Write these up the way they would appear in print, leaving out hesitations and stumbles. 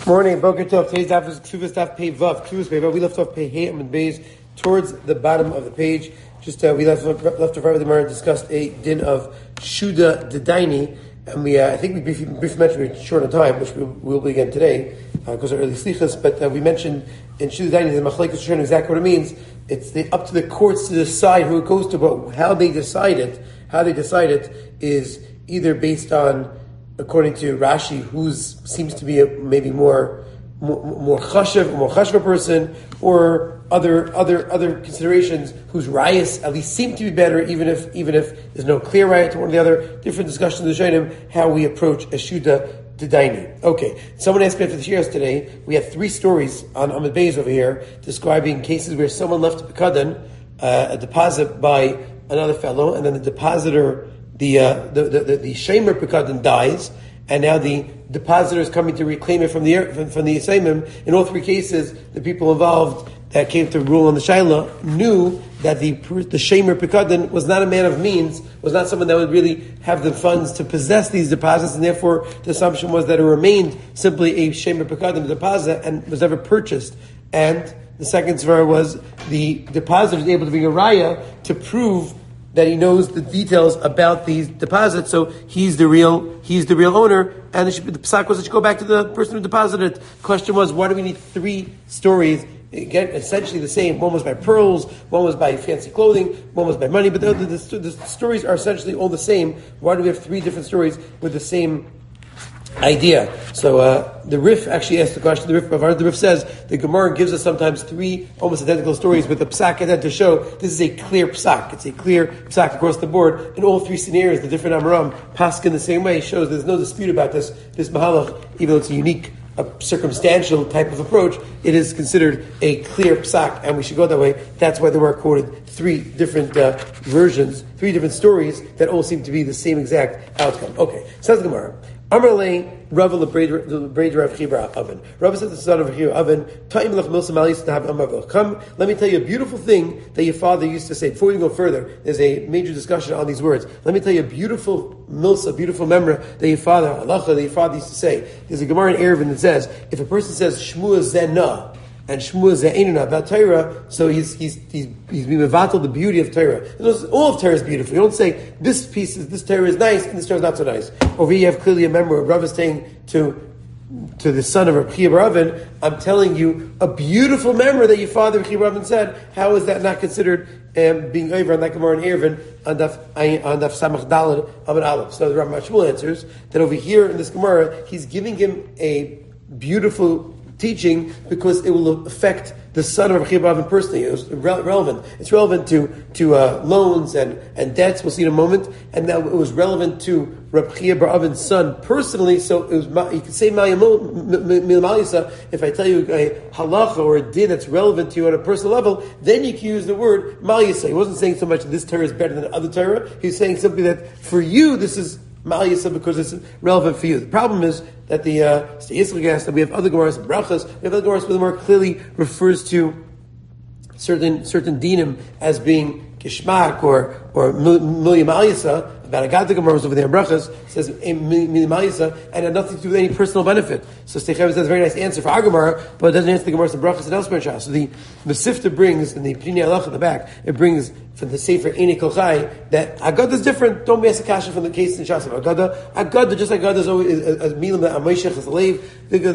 Morning, Boker Tov. Today's daf is Ksuvas daf Pei Vav. Ksuvas Pei Vav. We left off Pei Hey and Beis towards the bottom of the page. We left off right with the Gemara and discussed a din of Shuda Dedaini, and I think we briefly mentioned we're short on time, which we will be again today because of early slichas. But we mentioned in Shuda Dedaini the Machlekes Shon exactly what it means. It's up to the courts to decide who it goes to, but how they decide it is either based on, according to Rashi, who seems to be maybe more chashav person, or other considerations whose rayas at least seem to be better, even if there's no clear raya to one or the other. Different discussions in the Shainim how we approach a Shuda Dedaini. Okay, someone asked me after the shiras today. We had 3 stories on Amud Beis over here describing cases where someone left a pekadan, a deposit by another fellow, and then the depositor, the shamer pekadan dies, and now the depositor is coming to reclaim it from the Yisayimim. In all 3 cases, the people involved that came to rule on the Shaila knew that the shamer pekadan was not a man of means, was not someone that would really have the funds to possess these deposits, and therefore the assumption was that it remained simply a shamer pekadan deposit and was never purchased. And the second svara was the depositor is able to bring a raya to prove that he knows the details about these deposits, so he's the real owner, and the psak was it should go back to the person who deposited it. The question was, why do we need 3 stories? Again, essentially the same. One was by pearls, one was by fancy clothing, one was by money, but the stories are essentially all the same. Why do we have 3 different stories with the same idea? So the Rif actually asked the question. The Rif says the Gemara gives us sometimes 3 almost identical stories with the psak and to show this is a clear psak. It's a clear psak across the board. In all 3 scenarios, the different Amaram pasuk in the same way shows there's no dispute about this mahalach, even though it's a unique, circumstantial type of approach. It is considered a clear psak, and we should go that way. That's why the Gemara quoted 3 different versions, 3 different stories that all seem to be the same exact outcome. Okay, says the Gemara. Amarle Rava LeBreder Rav Chibra Oven. Rava said to the son of Chibra Oven, "Ta'im lech milsa malis to have amav." Come, let me tell you a beautiful thing that your father used to say. Before we go further, there's a major discussion on these words. Let me tell you a beautiful milsa, beautiful memra that your father, halacha, that your father used to say. There's a Gemara in Eruvin that says if a person says Shmua Zena and Shmua Ze'enuna about Torah, so he's being mevatel the beauty of Torah. All of Torah is beautiful. You don't say this Torah is nice and this Torah is not so nice. Over here you have clearly a member of Rav is saying to the son of Rav Chibra Oven, I'm telling you a beautiful memory that your father Rav Chibra Oven said. How is that not considered being over on that Gemara in Eruvin on Daf Samach Daled Amud Aleph? So the Rav Mashmuel answers that over here in this Gemara he's giving him a beautiful teaching because it will affect the son of Rav Chibra Oven personally. It was relevant. It's relevant to loans and debts. We'll see in a moment. And now it was relevant to Rav Chibra Oven's son personally. So it was, you could say Malisa. If I tell you a halacha or a din that's relevant to you on a personal level, then you can use the word Malisa. He wasn't saying so much that this Torah is better than other Torah. He was saying simply that for you this is Mal Yisra because it's relevant for you. The problem is that the that we have other Gemaras and Brachas, we have other Gemaras where the more clearly refers to certain dinim as being Kishmak or Milyam Mal Yisra. About Agad Gemara was over there in Brachas says Milyam Mal Yisra and had nothing to do with any personal benefit. So Steichev says a very nice answer for our Gemara, but it doesn't answer the Gemaras and Brachas and elsewhere in Shas. So the Sifta brings in the Pnei Halach in the back, it brings from the Sefer Eini Kolchai that Agada is different. Don't be asked a kasha from the case in Shas of Agada, just like Agada is always a milim that Amoishech is a lave.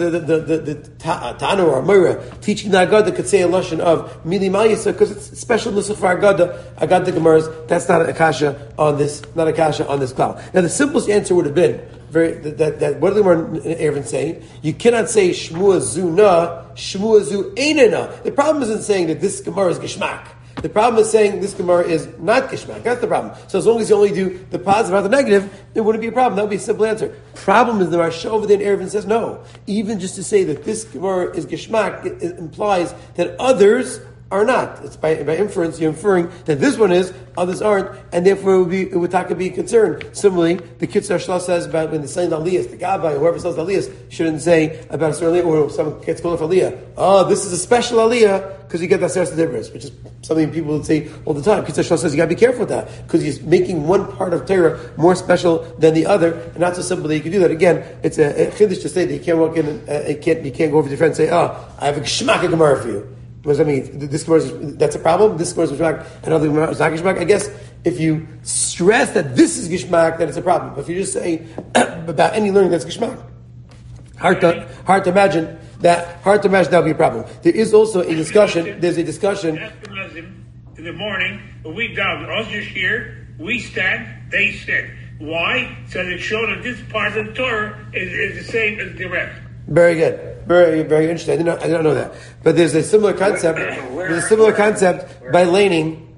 The Tana or Amora teaching the Agada could say a lashon of Milim Mayisa because it's special nusach for Agada Gemaras. That's not a kasha on this, cloud. Now the simplest answer would have been that what do the Eruvin say? You cannot say Shmua Zuna, Shmua Zu Einena. The problem isn't saying that this Gemara is Geshmak. The problem is saying this Gemara is not Geshmak. That's the problem. So as long as you only do the positive, not the negative, it wouldn't be a problem. That would be a simple answer. Problem is the Rashi over there in Eruvin says no. Even just to say that this Gemara is Geshmak, it implies that others are not. It's by inference, you're inferring that this one is, others aren't, and therefore it would taka be a concern. Similarly, the Kitzur Shlah says about when they're selling the aliyahs, the Gabbai, whoever sells the aliyahs, shouldn't say about a certain aliyah, or someone gets called for aliyah. Oh, this is a special aliyah, because you get that Seres Dibros, which is something people would say all the time. Kitzur Shlah says you gotta be careful with that, because he's making one part of Torah more special than the other, and not so simple that you can do that. Again, it's a chiddush to say that you can't walk in and you can't go over to your friend and say, oh, I have a Geshmak Gemara for you. What does that mean? This Gemara that's a problem? This Gemara is Geshmak, another Gemara is not Geshmak? I guess if you stress that this is Geshmak, then it's a problem. But if you just say about any learning that's Geshmak, hard to imagine that would be a problem. There is also a discussion, there's a discussion. In the morning, when we down, us just here, we stand, they sit. Why? So it shows that this part of the Torah is the same as the rest. Very good. Very, very interesting. I did not know that. But there's a similar concept. There's a similar concept by laning.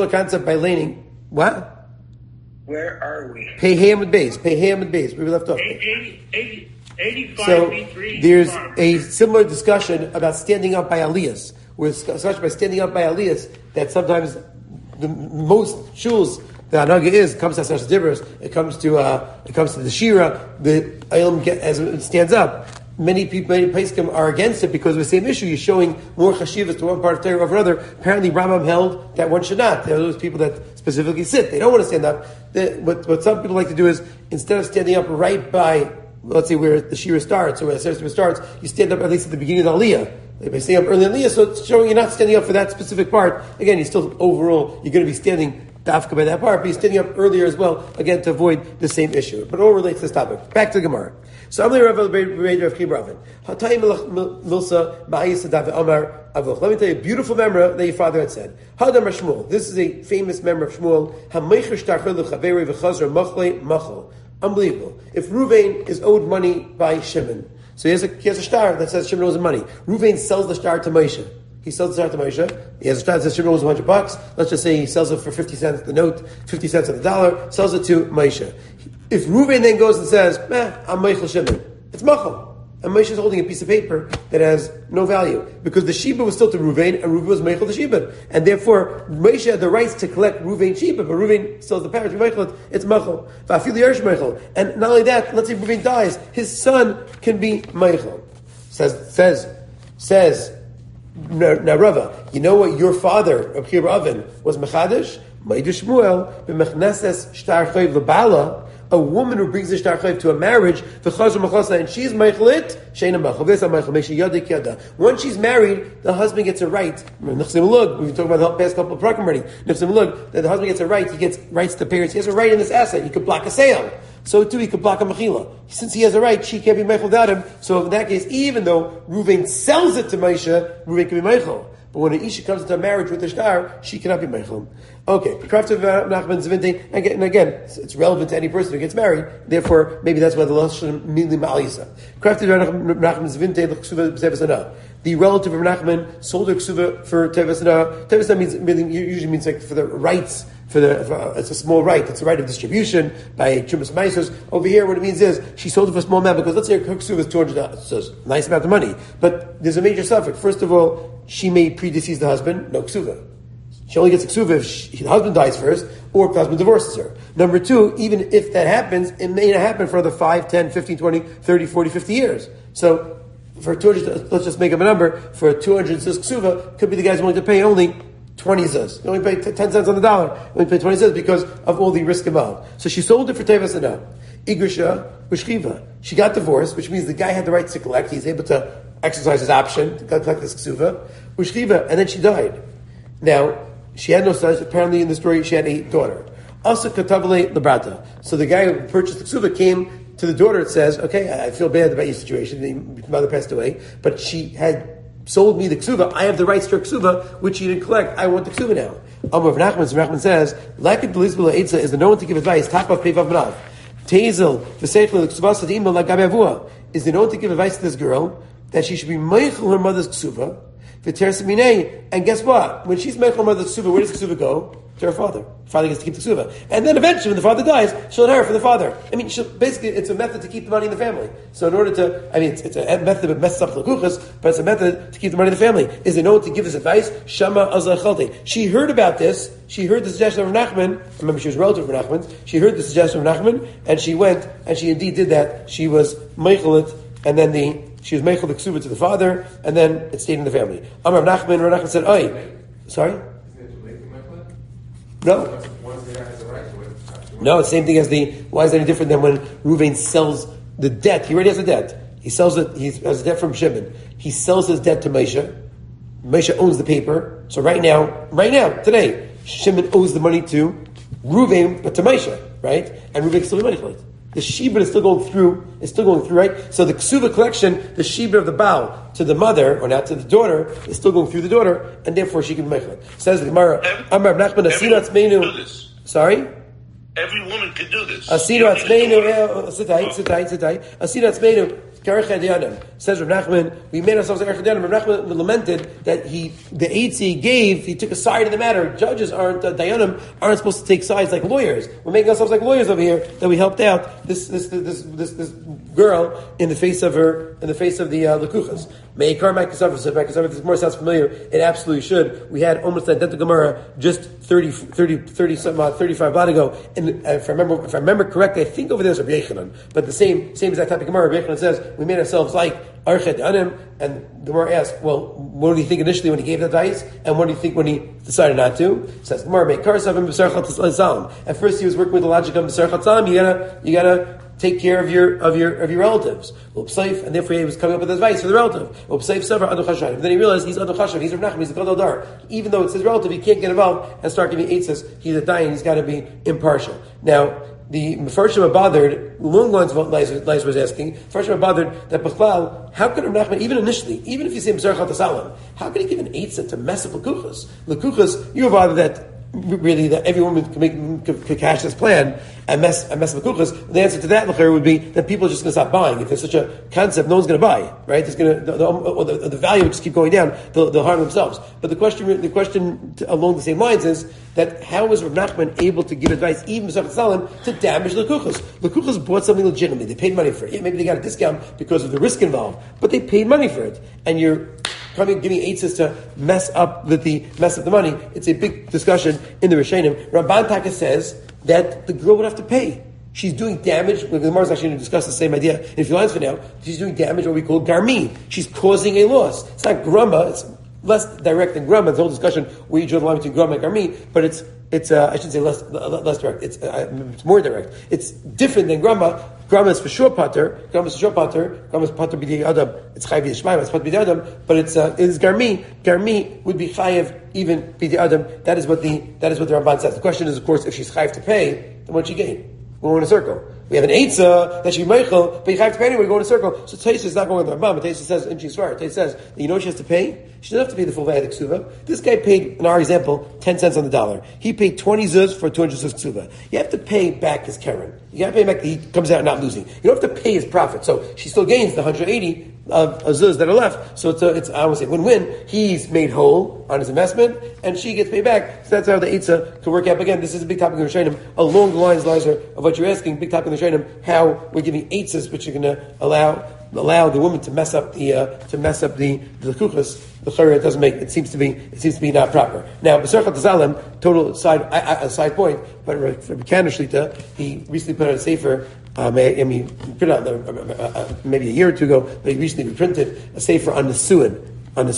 What? Where are we? Pay Hamid Bays. Where we left off. 85 so there's a similar discussion about standing up by aliyahs. Where discussion by standing up by aliyahs that sometimes the most shuls the hanaga comes to Seres Dibros. It comes to the shira. The aylam as it stands up. Many Pesachim are against it because of the same issue. You're showing more chashivas to one part of Torah over another. Apparently, Rambam held that one should not. There are those people that specifically sit. They don't want to stand up. What some people like to do is, instead of standing up right by, let's say, where the shira starts or where the Seres Dibros starts, you stand up at least at the beginning of the aliyah. By standing up early in the aliyah, so it's showing you're not standing up for that specific part. Again, you're still overall, you're going to be standing dafka by that part, but you're standing up earlier as well, again, to avoid the same issue. But it all relates to this topic. Back to the Gemara. So I'm the Rav of Chibravin. Let me tell you a beautiful memory that your father had said. Hadam Shmuel. This is a famous memory of Shmuel. Unbelievable. If Ruvain is owed money by Shimon, so he has a star that says Shimon owes him money. Ruvain sells the star to Moshe. He sells the star to Moshe. He has a star that says Shimon owes $100. Let's just say he sells it for 50 cents the note, 50 cents on the dollar, sells it to Moshe. If Ruvain then goes and says, I'm Meichel Shimon, it's Machal. And Moshe is holding a piece of paper that has no value. Because the Sheba was still to Ruvain, and Ruvain was Meichel the Sheba. And therefore, Moshe had the rights to collect Ruvain Sheba, but Ruvain still has the power to Meichel, it's Machal. And not only that, let's say Ruvain dies, his son can be Meichel. Says, now Rava, you know what your father, Reb Chibravin, was Mechadish? Ma'id Shmuel, b'mechneses shtar chayv lebala, a woman who brings the shtar chayv to a marriage, and she's meichlit, sheina meichel, once she's married, the husband gets a right. We've been talking about the past couple of prakim already. That the husband gets a right, he gets rights to parents, he has a right in this asset, he could block a sale. So too, he could block a mechila. Since he has a right, she can't be meichel without him. So in that case, even though Ruvain sells it to Moshe, Ruvain can be meichel. But when an isha comes into a marriage with a shtar, she cannot be meichel. Okay, and again, it's relevant to any person who gets married. Therefore, maybe that's why the lashon mili ma'alisa. The relative of Nachman sold a ksuva for tevasana. Tevasana usually means like for the rights. It's a small right. It's a right of distribution by Chumas Maisos. Over here, what it means is she sold it for a small amount because let's say her ksuva is $200. So it's a nice amount of money, but there's a major suffix. First of all, she may predecease the husband. No ksuva. She only gets a ksuva if the husband dies first, or if the husband divorces her. Number two, even if that happens, it may not happen for another 5, 10, 15, 20, 30, 40, 50 years. So for 200, let's just make up a number. For 200 zuz ksuva, could be the guy's willing to pay only 20 zuz. You only pay 10 cents on the dollar. You only pay 20 zuz because of all the risk involved. So she sold it for tevas and Igrisha Ushchiva. She got divorced, which means the guy had the rights to collect. He's able to exercise his option to collect this ksuva. Ushchiva, and then she died. Now, she had no sons. Apparently, in the story, she had a daughter. Asa katavale lebrata. So the guy who purchased the ksuva came to the daughter. It says, "Okay, I feel bad about your situation. Your mother passed away, but she had sold me the ksuva. I have the rights to her ksuva, which she didn't collect. I want the ksuva now." Amar Nachman says, "Like it, Belizbula Eitza is the no one to give advice. Top of Pevav Manav. Tezel v'seichel l'ksuva sadim l'gabe avua is the no one to give advice to this girl that she should be meichel her mother's ksuva." And guess what? When she's meichel her mother's ksuva, where does ksuva go? to her father. Father gets to keep the ksuva. And then eventually, when the father dies, she'll inherit from the father. I mean, basically, it's a method to keep the money in the family. So in order to, it's a method that messes up the lukuchas, but it's a method to keep the money in the family. Is they know to give this advice? Shama azah chalte. She heard about this. She heard the suggestion of Nachman. Remember, she was a relative of Nachman. She heard the suggestion of Nachman, and she went, and she indeed did that. She was meichelet, and then she was meichel the ksuva to the father, and then it stayed in the family. Amar Nachman, Rav Nachman said, "Oi, sorry." No. No, it's the same thing as why is that any different than when Reuven sells the debt? He already has a debt. He sells it, he has a debt from Shimon. He sells his debt to Moshe. Moshe owns the paper. So right now, today, Shimon owes the money to Reuven, but to Moshe, right? And Reuven is still money for it. The shibud is still going through, right? So the ksuva collection, the shibud of the Baal to the mother, or not to the daughter, is still going through the daughter, and therefore she can be meichel. Says the Gemara, Amar Nachman Asina Atzmeinu. Sorry? Every woman can do this. Asina Atzmeinu, Sitai. Asina Atzmeinu. Says Rav Nachman, we made ourselves Rav Nachman lamented that the aids he gave, he took a side of the matter. Judges Dayanim aren't supposed to take sides like lawyers. We're making ourselves like lawyers over here, that we helped out this girl in the face of the Lekuchas. May Karmak Kasav, this more sounds familiar. It absolutely should. We had almost an identical Gemara just 35 bought ago. And if I remember correctly, I think over there is Rabbi Yechanan. But the same exact type of Gemara, Rabbi Yechanan says, we made ourselves like Archet Anim, and the Gemara asked, well, what do you think initially when he gave the advice, and what do you think when he decided not to? It says, Gemara, make Karsav and B'sar Chatzam. At first he was working with the logic of B'sar Chatzam, you gotta take care of your relatives. And therefore he was coming up with advice for the relative. But then he realized he's Adu Chashav, he's Rav Nachman, he's a Gadol Dar. Even though it's his relative, he can't get involved and start giving eitzes. He's a dying, he's got to be impartial. Now, the Mefarshim are bothered, along the lines of what Liza was asking, Mefarshim are bothered that Bechlal, how could Rav Nachman, even initially, even if you say B'sar Chatzam, how could he give an eitzah to mess up Lekuchas? Lekuchas, you were bothered that really that every woman could cash this plan and mess with kuchas. The answer to that would be that people are just going to stop buying. If there's such a concept, no one's going to buy, right? There's going to the value would just keep going down. They'll harm themselves. But the question along the same lines is that how was Rav Nachman able to give advice, even B'sar Salim, to damage the kuchas? The kuchas bought something legitimately. They paid money for it. Yeah, maybe they got a discount because of the risk involved, but they paid money for it, and you're giving eitzes to mess up the money. It's a big discussion in the Rishonim. Ramban Taka says that the girl would have to pay. She's doing damage. The Gemara is actually going to discuss the same idea in a few lines for now. She's doing damage, what we call garmi. She's causing a loss. It's not grumma. It's less direct than grumma. It's a whole discussion where you draw the line between grumma and garmi, but it's I should say less direct. It's more direct. It's different than grumma. Grumma is for sure pater. Grumma is pater b'di adam. It's chayiv yishmayim. It's pater b'di adam. But it is garmi. Garmi would be chayiv even b'di adam. That is what the Ramban says. The question is, of course, if she's chayiv to pay, then what she gain? We're in a circle. We have an eitzah that she meichel, but you have to pay anyway. We go in a circle. So Taisa is not going with the Ramban. But Taisa says in Shisvar, Taisa says that you know what she has to pay. She doesn't have to pay the full value of the ksuva. This guy paid, in our example, 10 cents on the dollar. He paid 20 zuz for 200 zuz ksuva. You have to pay back his keren. You have to pay back. He comes out not losing. You don't have to pay his profit. So she still gains the 180 of zuz that are left. So it's I would say win-win. He's made whole on his investment, and she gets paid back. So that's how the eitzah can work out. But again, this is a big topic in the Rishonim, along the lines, Liza, of what you're asking. Big topic in the Rishonim, how we're giving eitzahs, which are going to allow the woman to mess up the kuchas. The chayra doesn't make it seems to be not proper. Now, B'sar Chatzam, total side point, but from Kaner Shlita, he recently put out a sefer. Put out maybe a year or two ago, but he recently reprinted a sefer on the Suin. And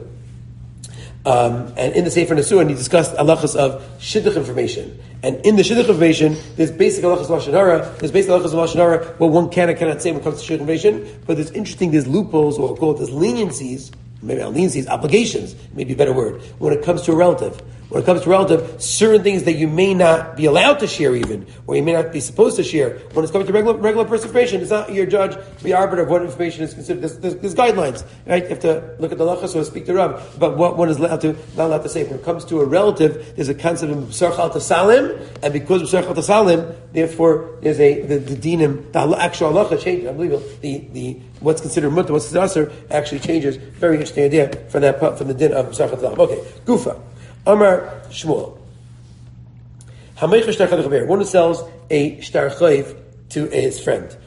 in the sefer on the Suin, he discussed halachas of shidduch information. And in the shidduch information, there's basic halachas of Lashon Hara. There's basic halachas of Lashon Hara. What one can and cannot say when it comes to shidduch information. But there's loopholes, or we'll call it as leniencies. Maybe leniencies, obligations, maybe a better word. When it comes to a relative, certain things that you may not be allowed to share even, or you may not be supposed to share. When it's coming to regular person information, it's not your judge, the arbiter of what information is considered. There's guidelines, right? You have to look at the lachas or speak to Rav about what one is not allowed to say. When it comes to a relative, there's a concept of B'sar Chatzam, and because of B'sar Chatzam, therefore there's the dinim, the actual halacha changes. I believe the what's considered mutter, what's considered asur, actually changes. Very interesting idea from the din of B'sar Chatzam. Okay, Gufa. Amar Shmuel. One who sells a shtar chayv to his friend.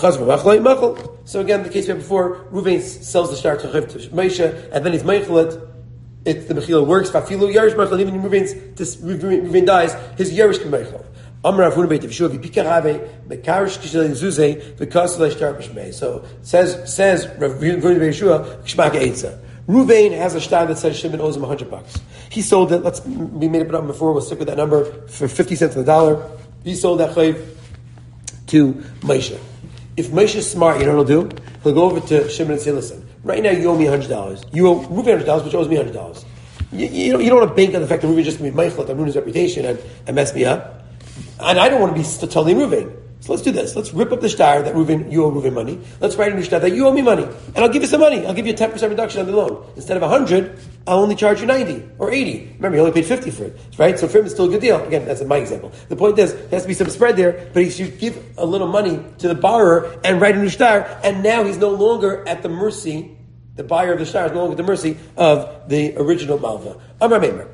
So again, the case we had before, Reuven sells the shtar chayv to Moshe, and then he's meichelet. It's the mechila works. Fafilu yarish meichel. Even Reuven dies, his yarish can meichel. Amar Avuna Beit Yeshua v'pikarabe bekarish kishalei zuzei because of shtar b'shmei. So says Avuna Beit Yeshua k'shmak eitza. Reuven has a shtar that says Shimon owes him $100. He sold it. We made it up before. We'll stick with that number for 50 cents on the dollar. He sold that chayv to Moshe. If Moshe is smart, you know what he'll do? He'll go over to Shimon and say, "Listen, right now you owe me $100. You owe Reuven $100, which owes me $100. You don't want to bank on the fact that Reuven just going to be meichel on Reuven's reputation and mess me up. And I don't want to be totally Reuven. So let's do this. Let's rip up the shtar that you owe Reuven money. Let's write a new shtar that you owe me money. And I'll give you some money. I'll give you a 10% reduction on the loan. Instead of 100, I'll only charge you 90 or 80. Remember, you only paid 50 for it, right? So for him, it's still a good deal. Again, that's my example. The point is, there has to be some spread there, but he should give a little money to the borrower and write a new shtar. And now he's no longer at the mercy, the buyer of the shtar is no longer at the mercy of the original malva. Amar Meimer.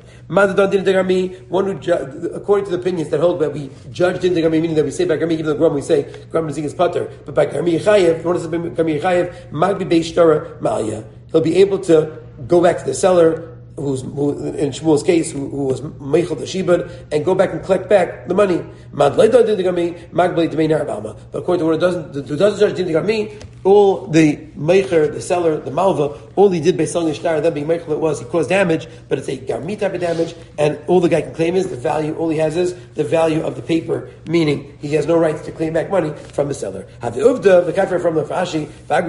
One who, according to the opinions that hold that we judge din degarmi, meaning that we say by garmi, even though grum we say grum is his putter, but by garmi chayev, what is garmi chayev? Magbi beishtara ma'aya. He'll be able to go back to the seller, who in Shmuel's case, who was meichel the shibud, and go back and collect back the money. But according to one who doesn't judge din degarmi, all the meicher, the seller, the malva, all he did by selling the shtar, that being meichel, it was he caused damage, but it's a garmi type of damage, and all the guy can claim is the value. All he has is the value of the paper, meaning he has no right to claim back money from the seller. The kafir from the Rashi,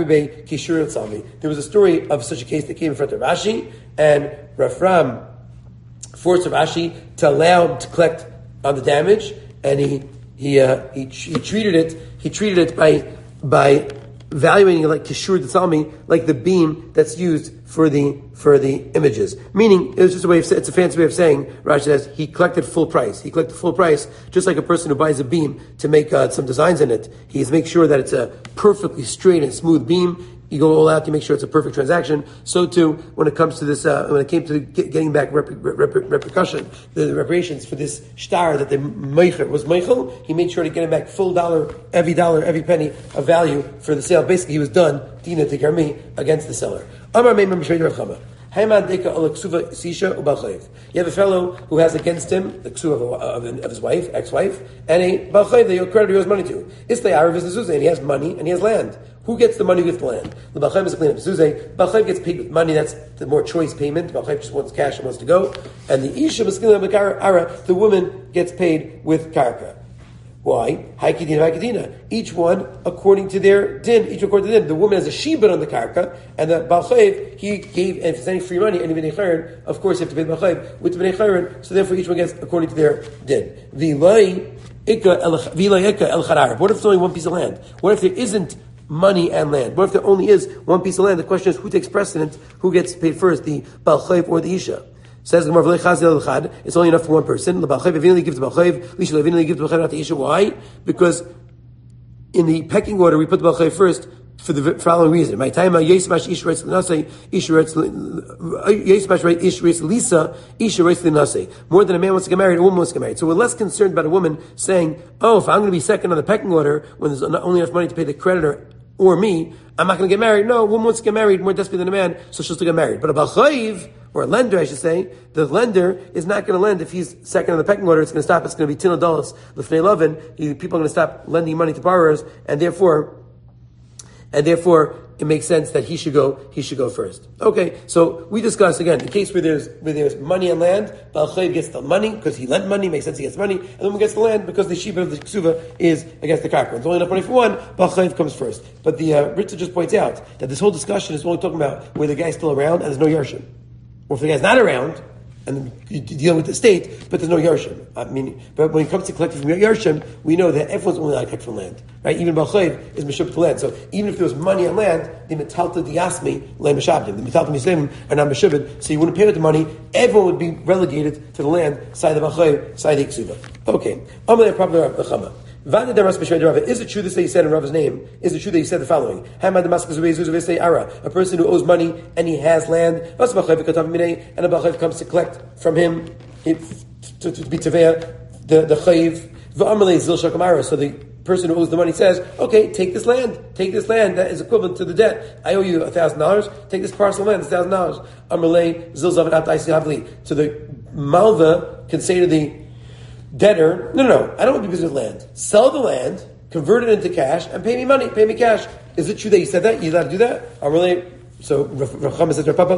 there was a story of such a case that came in front of Rashi, and Rafram forced Rashi to allow him to collect on the damage, and he treated it by valuing it like kishur tzalmi, like the beam that's used for the images. Meaning, it was just it's a fancy way of saying, Rashi says, he collected full price. He collected full price, just like a person who buys a beam to make some designs in it. He makes sure that it's a perfectly straight and smooth beam. You go all out to make sure it's a perfect transaction. So too, when it comes to this, when it came to getting back repercussion, the reparations for this shtar that the meicher was meichel, he made sure to get him back full dollar, every penny of value for the sale. Basically, he was done, dina tegarmi, against the seller. Amar Meimer B'Shvei Rav Chama. You have a fellow who has against him the ksuva of his wife, ex-wife, and a balchayv that your creditor owes money to. Islay Arav is the and he has money and he has land. Who gets the money with the land? The balchayv is a clean up zuzay. Balchayv gets paid with money. That's the more choice payment. Balchayv just wants cash and wants to go. And the isha the woman gets paid with karka. Why? Haikidina. Each one according to their din. The woman has a shibud on the karka, and the balchayv he gave. And if it's any free money, any bnei chayrin, of course you have to pay the balchayv with the bnei chayrin. So therefore, each one gets according to their din. What if it's only one piece of land? What if there isn't money and land? What if there only is one piece of land? The question is, who takes precedence? Who gets paid first, the balchayv or the isha? Says the Gemara, it's only enough for one person. The balchayv evenly gives the balchayv, lisha evenly gives the balchayv, not the isha. Why? Because in the pecking order, we put the balchayv first for the following reason. My time, yesmash ish writes l'nasei, isha writes lisa, isha writes l'nasei. More than a man wants to get married, a woman wants to get married. So we're less concerned about a woman saying, "Oh, if I'm going to be second on the pecking order when there's only enough money to pay the creditor or me, I'm not going to get married." No, a woman wants to get married more desperately than a man, so she'll still get married. But a balchayv, or a lender, I should say, the lender is not going to lend if he's second on the pecking order. It's going to stop. It's going to be tin dollars l'fnei lovin. People are going to stop lending money to borrowers, and therefore, it makes sense that he should go first. Okay, so we discussed again the case where there's money and land. Balchayv gets the money because he lent money. Makes sense he gets money, and the woman gets the land because the shibud of the ksuva is against the karka. It's only enough money for one. Balchayv comes first. But the Ritza just points out that this whole discussion is only talking about where the guy's still around and there's no yarshim. Or if the guy's not around, and you deal with the state, but there's no yarshim. But when it comes to collecting from yarshim, we know that everyone's only allowed to collect from land, right? Even balchayv is meshubet to land. So even if there was money on land, the metalta diasmi le meshabdim, the metalta mislemim are not meshubet, so you wouldn't pay with the money. Everyone would be relegated to the land side of balchayv, side of the ksuva. Okay, Amalei probably Chama. Is it true this that he said in Rav's name? Is it true that he said the following? A person who owes money and he has land, and a balchayv comes to collect from him to be teveya the chayiv v'amalei zil shakamara. So the person who owes the money says, okay, take this land that is equivalent to the debt. I owe you $1,000. Take this parcel of land, it's $1,000. Amalei zil zavat atai havli. So the malva can say to the debtor, no, I don't want to be business with land. Sell the land, convert it into cash, and pay me money, pay me cash. Is it true that you said that? You allowed to do that? Amalei. So Rav Chama said to Rav Papa,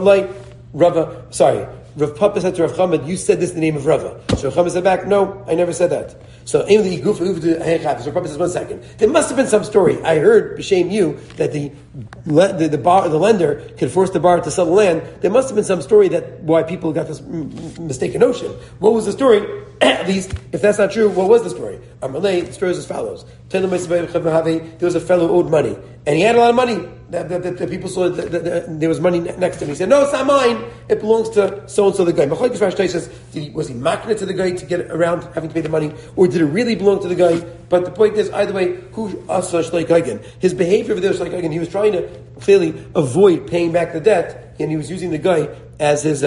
Rav Papa said to Rav Chama, you said this in the name of Rava. So Rav Chama said back, no, I never said that. So Rav Papa says, 1 second. There must have been some story. I heard, b'shem you, that the lender could force the borrower to sell the land. There must have been some story that why people got this mistaken notion. What was the story? At least, if that's not true, what was the story? The story is as follows. There was a fellow who owed money, and he had a lot of money. The people saw that there was money next to him. He said, no, it's not mine. It belongs to so-and-so the guy. Was he marking it to the guy to get around having to pay the money, or did it really belong to the guy? But the point is, either way, his behavior over there, he was trying to clearly avoid paying back the debt, and he was using the guy as his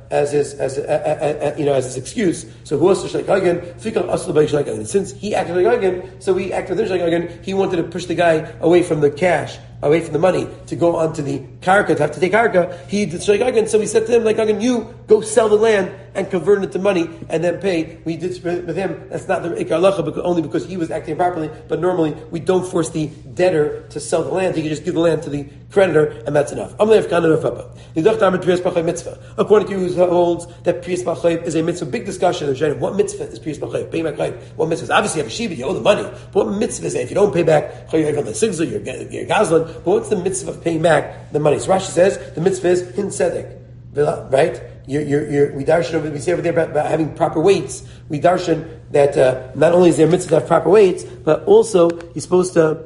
excuse. So who was Shleik Hagen? Since he acted like Hagen, so we acted like Hagen. He wanted to push the guy away from the cash, away from the money, to go onto the karka, to have to take karka. He did Shleik Hagen, so we said to him, like Hagen, you go sell the land and convert it to money and then pay. We did with him. That's not the ikar halacha, only because he was acting properly. But normally we don't force the debtor to sell the land. He can just give the land to the creditor, and that's enough. According to you, who holds that Priyas B'Chayv is a mitzvah. Big discussion of what mitzvah is Priyas B'Chayv? Pay back Chayv. What mitzvah is? Obviously, you have a shiva, you owe the money. But what mitzvah is it? If you don't pay back, you're gazlan. But what's the mitzvah of paying back the money? So Rashi says the mitzvah is hin tzedek, right? We darshan. We say over there about having proper weights. We darshan that not only is there a mitzvah to have proper weights, but also you're supposed to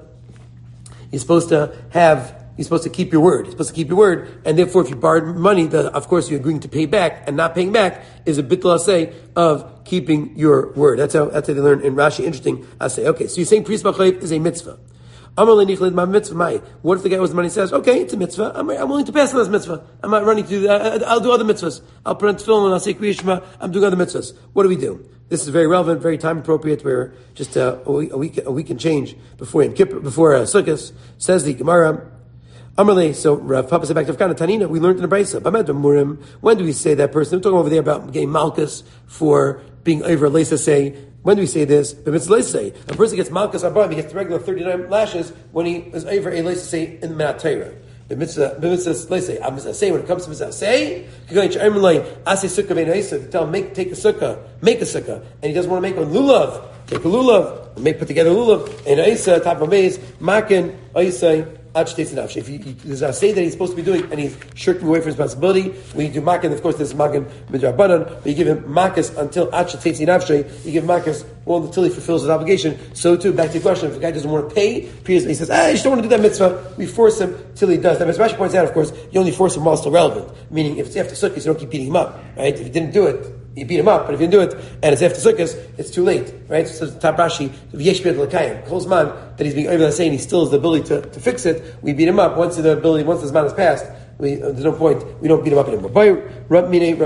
keep your word. You're supposed to keep your word, and therefore, if you borrowed money, of course you're agreeing to pay back, and not paying back is a bittul asay of keeping your word. That's how they learn in Rashi. Interesting asay. Okay, so you're saying Priyas B'Chayv is a mitzvah. What if the guy owes the money says, okay, it's a mitzvah. I'm willing to pass on this mitzvah. I'm not running to. I'll do other mitzvahs. I'll put on tefillin and I'll say Kriya Shema. I'm doing other mitzvahs. What do we do? This is very relevant, very time appropriate. We're just a week and change before Sukkot. Says the Gemara. Amarle, so Rav Papa said back to Rav Kana Tanina, we learned in the Brisa. When do we say that person? We're talking over there about getting malchus for being over Leisa say. When do we say this? A person gets malchus above, he gets the regular 39 lashes when he is over a Leisa say in the Mount Torah. When it comes to mitzvah say, you tell him take a sukkah, and he doesn't want to make one lulav. Take a lulav, put together a lulav, and Aisa, top of maize, makin, Aisa. If there's a say that he's supposed to be doing and he's shirking away from responsibility, when you do makan, of course there's makan midrabanan, but you give him makas until you give makas until he fulfills his obligation. So too, back to your question, if the guy doesn't want to pay, he says, I just don't want to do that mitzvah, we force him till he does. Now, as Rashi points out, of course, you only force him while it's still relevant. Meaning, if it's after Sukkot, you don't keep beating him up, right? If you didn't do it, you beat him up, but if you didn't do it, and it's after Sukkot, it's too late, right? So the top Rashi, V'yesh b'yad l'kayim, the whole man that he's being over saying he still has the ability to fix it, we beat him up. Once the man has passed, there's no point, we don't beat him up anymore. What if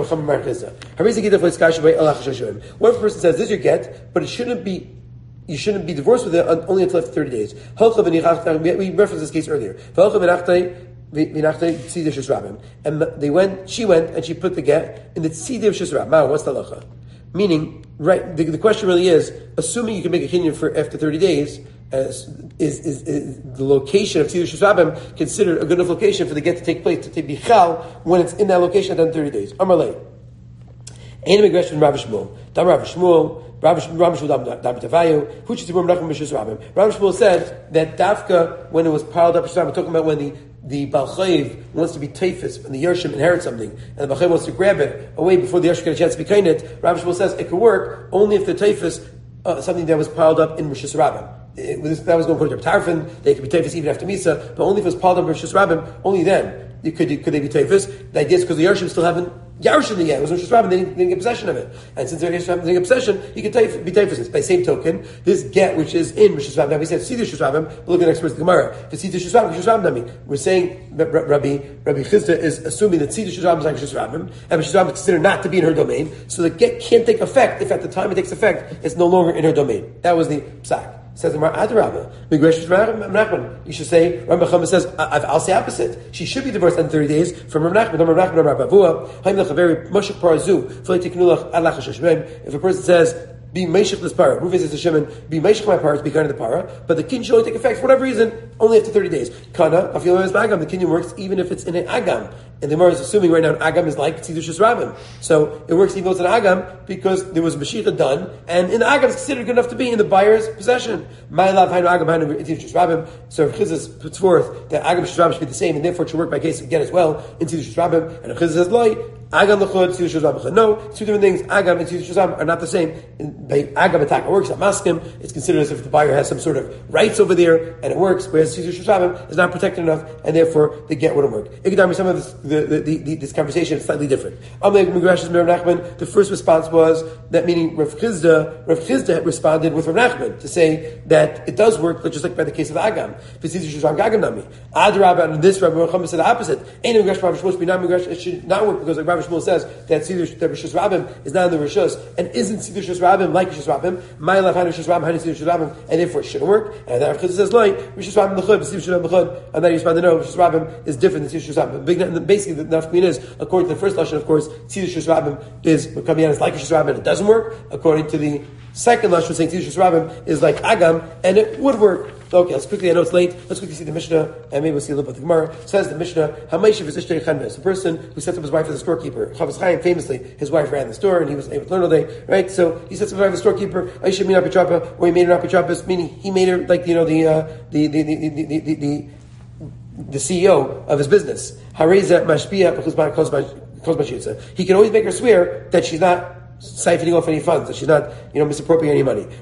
a person says, this is your get, but you shouldn't be divorced with it only until after 30 days. We referenced this case earlier. And she went and she put the get in the tzidei of Shus Rab. What's the halacha? Meaning, right, the question really is, assuming you can make a kinyan for after 30 days, is the location of tzidei Shus Rabim considered a good enough location for the get to take place, to be chal, when it's in that location at 30 days? Amarle. Ain't a migration from Rav Shmuel. Dam Rav Shmuel. Rav Shmuel said that Dafka, when it was piled up, we're talking about when the Baal Chayiv wants to be teifus, when the Yershim inherit something, and the Baal Chayiv wants to grab it away before the Yershim get a chance to be kind it, Rav Shmuel says it could work only if the teifus, something that was piled up in Rosh Hashanah. That was going to put Tarfin, they could be teifus even after Misa, but only if it was piled up in Rosh Hashanah, only then could they be teifus. The idea is because the Yershim still haven't Yarshin the get. It was Rishus Rabbim, they didn't get possession of it. And since they're Rishus Rabbim, they didn't get possession, he could be taifus. By the same token, this get which is in Rishus Rabbim, now we said, see the Rishus Rabbim, but look at the next verse of the Gemara. If it's see the Rishus Rabbim, Nami. We're saying that Rabbi Chizda is assuming that see the Rishus Rabbim is like Rishus Rabbim, and Rishus Rabbim is considered not to be in her domain, so the get can't take effect if at the time it takes effect, it's no longer in her domain. That was the psak. Says the Adarabba, you should say, Rabbi Chama says, I'll say opposite. She should be divorced in 30 days from Rabbi Nachman. If a person says, be meishich this para, Ruvain says to Shimon, be meishich my paras, be kind of the para, but the kin should only take effect for whatever reason, only after 30 days. Kana, afil is agam, the kinyan works even if it's in an agam. And the Gemara is assuming right now an agam is like Tzidus Shus Rabbim. So it works even though it's an agam because there was Mashiach done, and in the agam it's considered good enough to be in the buyer's possession. My love, hainu agam, hainu Tzidus Shus Rabbim. So Rav Chizis puts forth that agam Shus Rabbim should be the same, and therefore it should work by case again as well in Tzidus Shus Rabbim. And Rav Chizis says, Loi, agam l'chod, Tzidus Shus Rabbim. No, two different things. Agam and Tzidus Shus Rabbim are not the same. By agam attack, it works at maskim. It's considered as if the buyer has some sort of rights over there, and it works. Whereas Tzidus Shus Rabbim is not protected enough, and therefore the get wouldn't work. Some of this conversation is slightly different. The first response was that, meaning Rav Chizda responded with Rav Nachman to say that it does work, just like by the case of the agam. Adrabah, and this Rabbi Chama said the opposite. It should not work because like Rabbi Shmuel says that Rishus Rabbim is not in the Rishus and isn't Rishus Rabbim like Rishus Rabbim. My life Rishus Rabbim, and therefore it shouldn't work. And then Rav Chizda says like Rishus Rabbim l'chud, Rishus Rabbim l'chud, and then he responded no, Rishus Rabbim is different than Rishus Rabbim. Basically, the nafkamin is, according to the first lashon, of course, Tzidus Shus Rabbim is coming out as like Rishus Rabbim, and it doesn't work. According to the second lashon, saying Tzidus Shus Rabbim is like agam, and it would work. Okay, let's quickly, I know it's late, let's quickly see the Mishnah, and maybe we'll see a little bit of the Gemara. It says the Mishnah, Hamayshiv is Ishtei Chanves, the person who sets up his wife as a storekeeper. Chavis Chaim, famously, his wife ran the store, and he was able to learn all day, right? So, he sets up his wife as a storekeeper, Aisha Min Apitrapa, or he made her Apitrapas, meaning he made her, like, the CEO of his business. Hareza Mashpia, he can always make her swear that she's not siphoning off any funds, that she's not, misappropriating any money.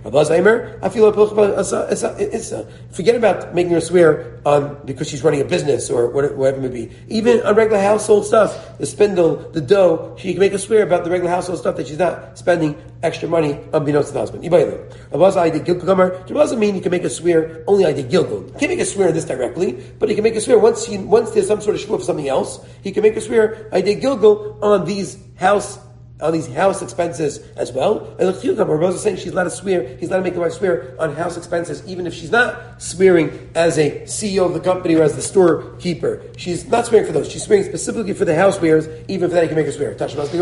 Forget about making her swear on because she's running a business or whatever it may be. Even on regular household stuff, the spindle, the dough, she can make a swear about the regular household stuff that she's not spending extra money unbeknownst to the husband. It doesn't mean you can make a swear only I did Gilgul. You can't make a swear this directly, but he can make a swear once there's some sort of shvuah for something else, he can make a swear I did Gilgul on these house expenses as well. And Rabbi is saying he's allowed to make the wife swear on house expenses, even if she's not swearing as a CEO of the company or as the storekeeper. She's not swearing for those. She's swearing specifically for the house wares, even for that he can make her swear. They said to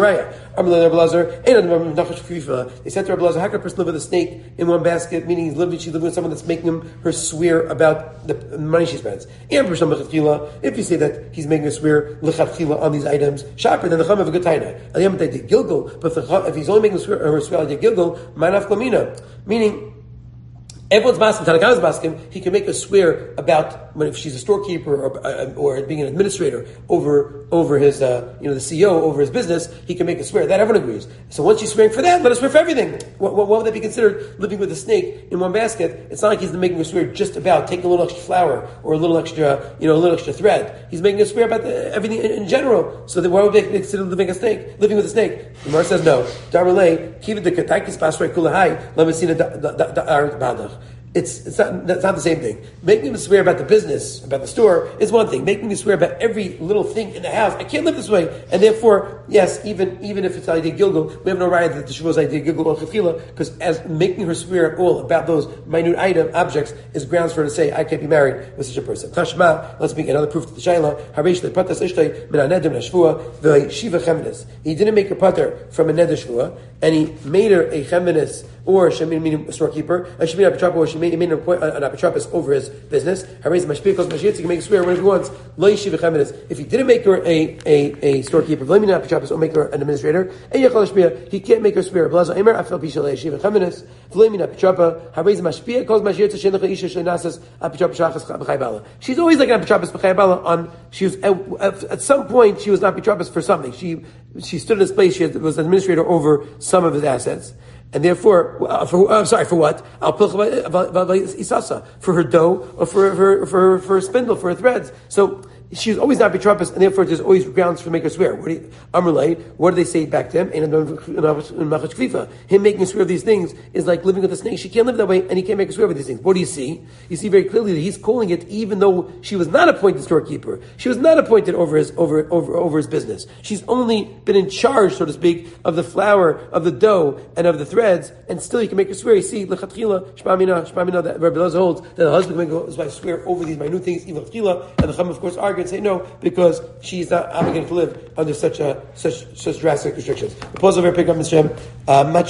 Rabbi Lazar, how can a person live with a snake in one basket, meaning she's living with someone that's making her swear about the money she spends? If you say that he's making her swear on these items, then the Chum have a good taina. But if he's only making her swear like a Gilgul, manaf lamina, meaning everyone's masking, Tanakana's masking, he can make a swear about if she's a storekeeper or being an administrator over his the CEO over his business, he can make a swear. That everyone agrees. So once she's swearing for that, let us swear for everything. What would that be considered? Living with a snake in one basket? It's not like he's making a swear just about taking a little extra flour or a little extra thread. He's making a swear about everything in general. So then why would they consider living with a snake? The Gemara says no. Darmalei kiva de katakis pasrei kulahai lamasina badach. That's not the same thing. Making me swear about the business, about the store, is one thing. Making me swear about every little thing in the house, I can't live this way. And therefore, yes, even if it's idea Gilgul, we have no right that the Shavuos idea Gilgul or Chafila, because as making her swear at all about those minute objects is grounds for her to say, I can't be married with such a person. Tashma, let's make another proof to the Shaila. He didn't make her pater from a neder shvua, and he made her a chemenis, or Shemin meaning a storekeeper, and Shemin Apitrapa, or she made an Apitrapas over his business. He can make a swear whenever he wants. If he didn't make her a storekeeper, or make her an administrator, he can't make her swear. She's always like an Apitrapas b'chayabala on. She was at some point she was an Apitrapas for something. She stood in his place. She was an administrator over some of his assets. And therefore, for what? For her dough, or for her spindle, for her threads. So she was always not betrupus, and therefore there's always grounds for make her swear. What do they say back to him? Him making her swear of these things is like living with a snake. She can't live that way, and he can't make her swear of these things. What do you see? You see very clearly that he's calling it, even though she was not appointed storekeeper. She was not appointed over his business. She's only been in charge, so to speak, of the flour, of the dough, and of the threads, and still he can make her swear. You see, lechatchila, shmamina, that Rabbi Elazar holds that the husband can make his wife swear over these minute things, even lechatchila, and the Chacham of course argue and say no, because she's not obligated to live under such drastic restrictions. The pause over here, pick up Mr.